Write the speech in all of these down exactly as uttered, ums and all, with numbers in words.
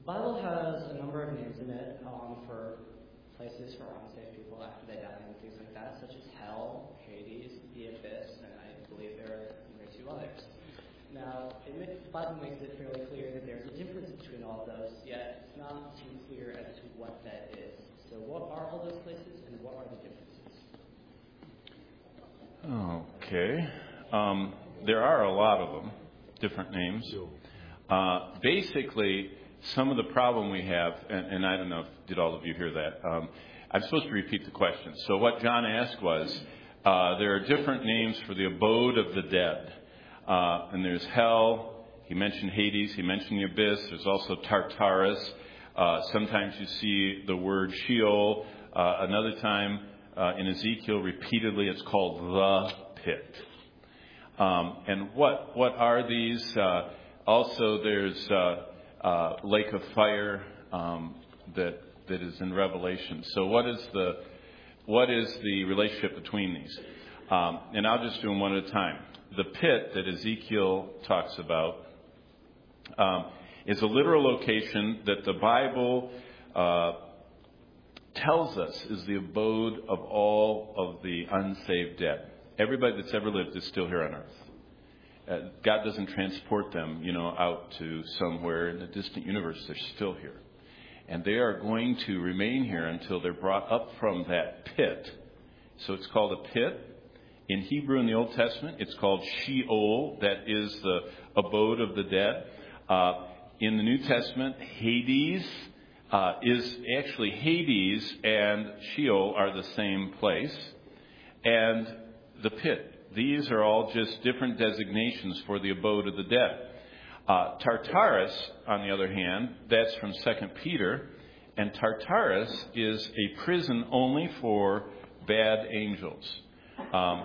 Bible has a number of names in it um, for places for unsaved people after they die and things like that, such as hell, Hades, the abyss, and I believe there are one or two others. Now, it makes, the Bible makes it fairly clear that there's a difference between all of those, yet it's not too clear as to what that is. So what are all those places, and what are the differences? Okay. Um, there are a lot of them, different names. Uh, basically, some of the problem we have, and, and I don't know if did all of you hear that, um, I'm supposed to repeat the question. So what John asked was, uh, there are different names for the abode of the dead. Uh, and there's hell. He mentioned Hades. He mentioned the abyss. There's also Tartarus. Uh, sometimes you see the word Sheol. Uh, another time uh, in Ezekiel, repeatedly, it's called the pit. Um, and what what are these? Uh, also, there's uh, uh, lake of fire um, that that is in Revelation. So, what is the what is the relationship between these? Um, and I'll just do them one at a time. The pit that Ezekiel talks about um, is a literal location that the Bible uh, tells us is the abode of all of the unsaved dead. Everybody that's ever lived is still here on earth. Uh, God doesn't transport them, you know, out to somewhere in the distant universe. They're still here. And they are going to remain here until they're brought up from that pit. So it's called a pit. In Hebrew in the Old Testament, it's called Sheol. That is the abode of the dead. Uh, in the New Testament, Hades uh, is actually Hades and Sheol are the same place. And the pit. These are all just different designations for the abode of the dead. Uh, Tartarus, on the other hand, that's from Second Peter. And Tartarus is a prison only for bad angels. Um,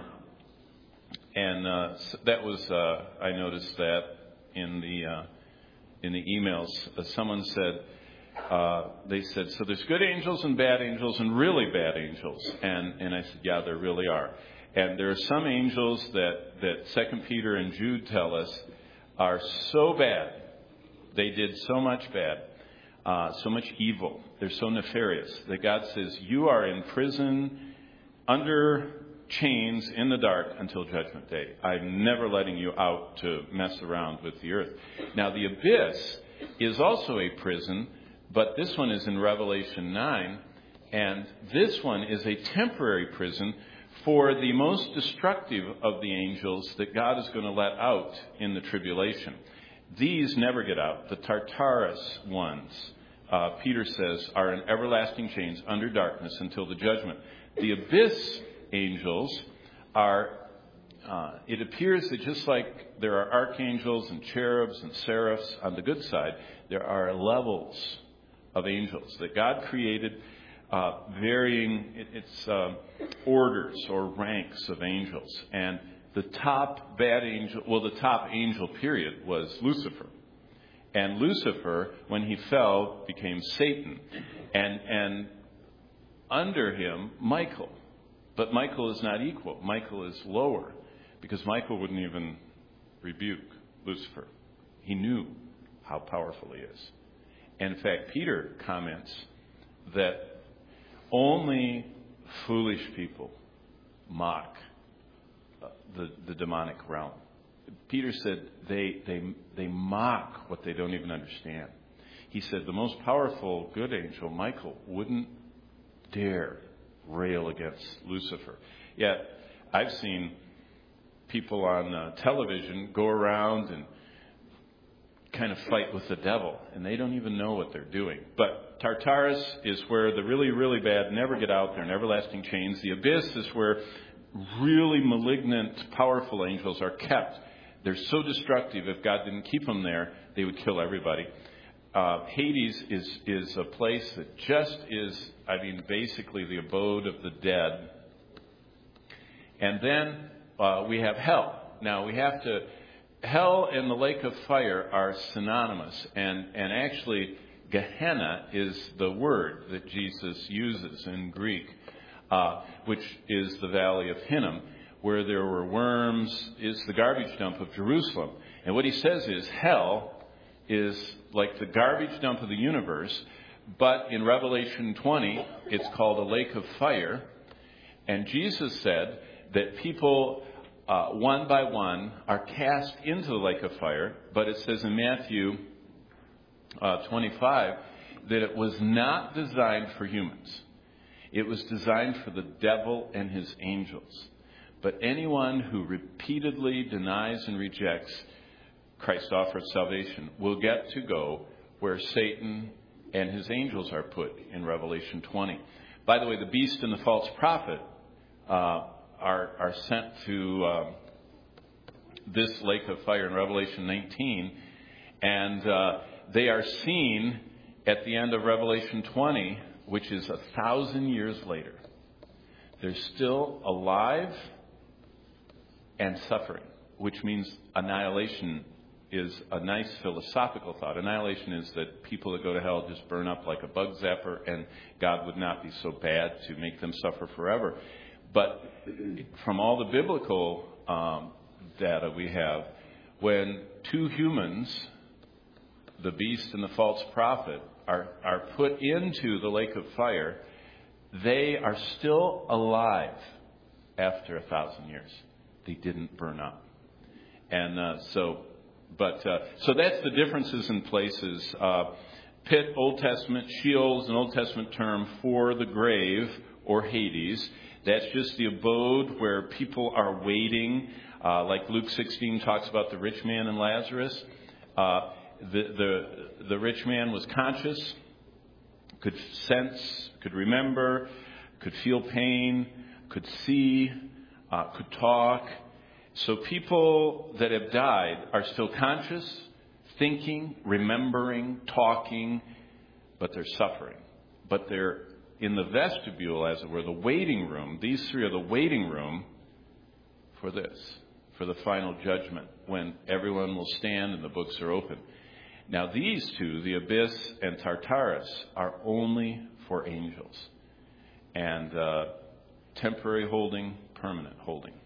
and uh, that was, uh, I noticed that in the uh, in the emails. Uh, someone said, uh, they said, so there's good angels and bad angels and really bad angels. And and I said, yeah, there really are. And there are some angels that, that Second Peter and Jude tell us are so bad. They did so much bad, uh, so much evil. They're so nefarious that God says, you are in prison under chains in the dark until Judgment Day. I'm never letting you out to mess around with the earth. Now, the abyss is also a prison, but this one is in Revelation nine. And this one is a temporary prison for the most destructive of the angels that God is going to let out in the tribulation. These never get out. The Tartarus ones, uh, Peter says, are in everlasting chains under darkness until the judgment. The abyss angels are, uh, it appears that just like there are archangels and cherubs and seraphs on the good side, there are levels of angels that God created. Uh, varying, it, it's uh, orders or ranks of angels. And the top bad angel, well, the top angel, period, was Lucifer. And Lucifer, when he fell, became Satan. And, and under him, Michael. But Michael is not equal. Michael is lower because Michael wouldn't even rebuke Lucifer. He knew how powerful he is. And in fact, Peter comments that only foolish people mock uh, the, the demonic realm. Peter said they, they, they mock what they don't even understand. He said the most powerful good angel, Michael, wouldn't dare rail against Lucifer. Yet, I've seen people on uh, television go around and kind of fight with the devil, and they don't even know what they're doing. But Tartarus is where the really, really bad never get out. They're in everlasting chains. The abyss is where really malignant, powerful angels are kept. They're so destructive, if God didn't keep them there, they would kill everybody. Uh, Hades is, is a place that just is, I mean, basically the abode of the dead. And then uh, we have hell. Now, we have to... Hell and the lake of fire are synonymous, and, and actually Gehenna is the word that Jesus uses in Greek, uh, which is the valley of Hinnom, where there were worms, is the garbage dump of Jerusalem. And what he says is hell is like the garbage dump of the universe, but in Revelation twenty, it's called a lake of fire. And Jesus said that people, uh, one by one, are cast into the lake of fire. But it says in Matthew uh, twenty-five that it was not designed for humans. It was designed for the devil and his angels. But anyone who repeatedly denies and rejects Christ's offer of salvation will get to go where Satan and his angels are put in Revelation twenty. By the way, the beast and the false prophet uh, are, are sent to uh, this lake of fire in Revelation nineteen, and uh, they are seen at the end of Revelation twenty, which is a thousand years later. They're still alive and suffering, which means annihilation is a nice philosophical thought. Annihilation is that people that go to hell just burn up like a bug zapper, and God would not be so bad to make them suffer forever. But from all the biblical um, data we have, when two humans, the beast and the false prophet, are, are put into the lake of fire, they are still alive after a thousand years. They didn't burn up. And uh, so, but, uh, so that's the differences in places. Uh, pit, Old Testament, Sheol is an Old Testament term for the grave or Hades. That's just the abode where people are waiting. Uh, like Luke sixteen talks about the rich man and Lazarus. Uh, the, the, the rich man was conscious, could sense, could remember, could feel pain, could see, Uh, could talk. So people that have died are still conscious, thinking, remembering, talking, but they're suffering. But they're in the vestibule, as it were, the waiting room. These three are the waiting room for this, for the final judgment, when everyone will stand and the books are open. Now these two, the abyss and Tartarus, are only for angels. And uh, temporary holding, permanent holding.